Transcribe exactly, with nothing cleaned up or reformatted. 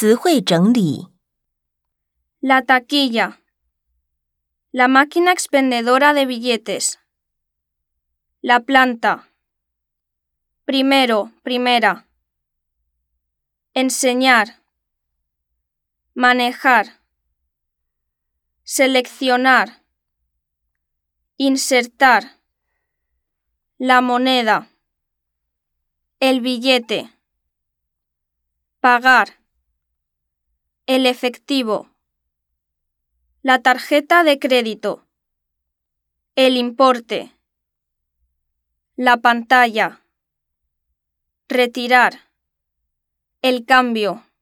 词汇整理 La taquilla. La máquina expendedora de billetes. La planta. Primero, primera. Enseñar. Manejar. Seleccionar. Insertar. La moneda. El billete. Pagar. El efectivo. La tarjeta de crédito. El importe. La pantalla. Retirar. El cambio.